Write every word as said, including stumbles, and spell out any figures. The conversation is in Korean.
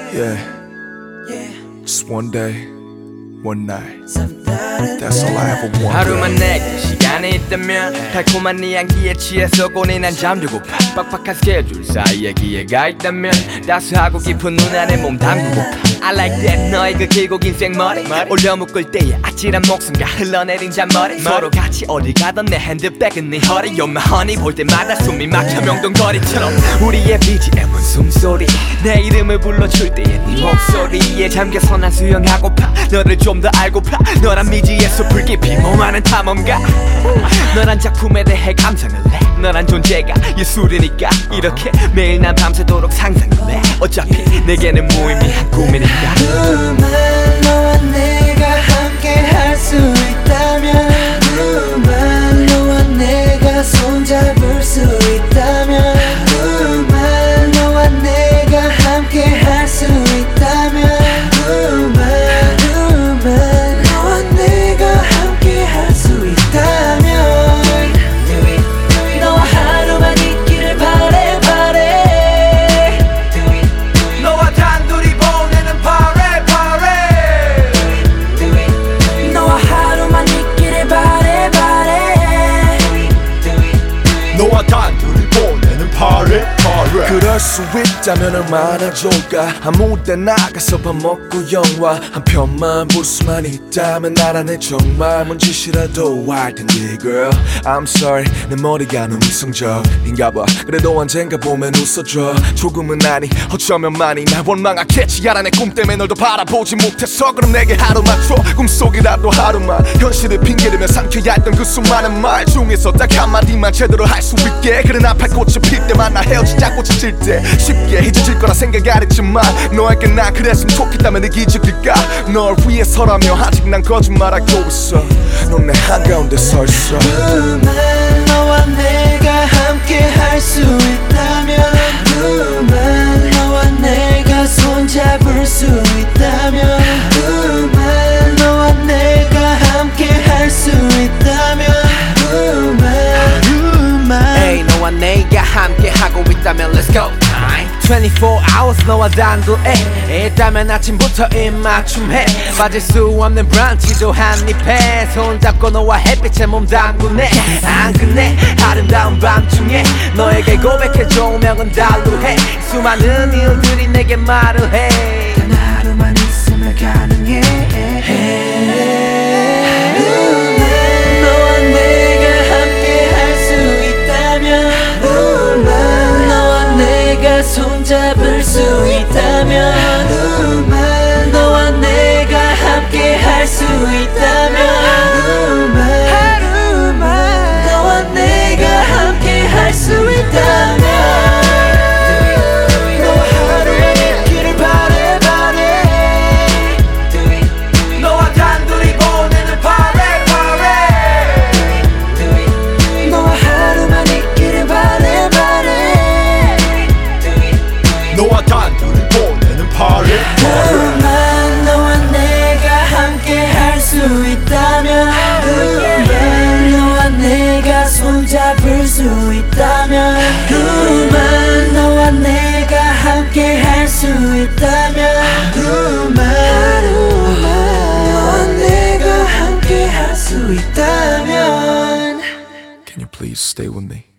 Yeah, just one day, one night. That's all I ever wanted. 하루만 내게 시간이 있다면 달콤한 네 향기에 취해서 고뇌 난 잠들고파. 빡빡한 스케줄 사이에 기회가 있다면 따스하고 깊은 눈 안에 몸 담그고파. I like that 너의 그 길고 긴 생머리 올려 묶을 때의 아찔한 목숨과 흘러내린 잔머리 서로 같이 어디 가던 내 핸드백은 네 허리 You're my honey 볼 때마다 숨이 막혀 명동거리처럼 우리의 비지엠은 숨소리 내 이름을 불러줄 때의 네 목소리에 잠겨서 난 수영하고파 너를 좀 더 알고파 너란 미지의 숲을 깊이 몸하는 탐험가 너란 작품에 대해 감상을 해 너란 존재가 예술이니까 이렇게 매일 난 밤새도록 상상을 해 어차피 내게는 무의미한 꿈이니까 그만 너와 내가 함께 할 수 있다면 그만 너와 내가 손잡을 수 있다면 그만 너와 내가 함께 할 수 있다면 그만 그만 너와 내가 함께 할 수 있다면 너와 하루만 있기를 바래 바래 너와 단둘이 보내는 파레 파레 너와 하루만 있기를 바래 바래 너와 단둘이 보내는 파레 파레 그럴 수 있다면 얼마나 좋을까 아무 데 나가서 밥 먹고 영화 한 편만 볼 수만 있다면 나란해 정말 뭔 짓이라도 할 텐데 girl I'm sorry 내 머리가 너무 이성적인가 봐 그래도 언젠가 보면 웃어줘 조금은 아니 어쩌면 많이 날 원망하겠지 야라 내 꿈 때문에 널 더 바라보지 못해서 그럼 내게 하루만 줘 꿈속이라도 하루만 현실을 핑계대며 삼켜야 했던 그 수많은 말 중에서 딱 한마디만 제대로 할 수 있게 그래 나팔꽃이 필 때만 나 헤어지자 꽃이 질 때 쉽게 잊어질 거라 생각 안 했지만 너에게 난 그랬으면 좋겠다면 내 기적일까 널 위해서라며 아직 난 거짓말하고 있어 넌 내 한가운데 서 있어 그만 너와 내가 함께 할 수 있다면 그만 너와 내가 손잡을 수 있다면 그만 너와 내가 함께 할 수 있다면 그만 그만 에이 너와 내가 함께 하고 있다면 Let's go twenty-four hours 너와 단둘에 있다면 아침부터 입맞춤해 빠질 수 없는 브런치도 한입해 손잡고 너와 햇빛에 몸 담그네 안 끝내 아름다운 밤중에 너에게 고백해 조명은 달루해 수많은 일들이 내게 말을 해 단 하루만 있으면 가능해 너와 내가 함께 할 수 있다면 너와 내가 손잡을 수 있다면 그만 너와 내가 함께 할 수 있다면 그만 하루만 너와 내가 함께 할 수 있다면 너와 하루만 있기를 바래 바래 너와 단둘이 보내는 파레 파레 너와 하루만 있기를 바래 바래 너와 단둘이 보내는 파레 그만 너와 내가 함께 할 수 있다면 그만 너와 내가 손잡을 수 있다면 그만 너와 내가 함께 할 수 있다면 그만 너와 내가 함께 할 수 있다면 Can you please stay with me?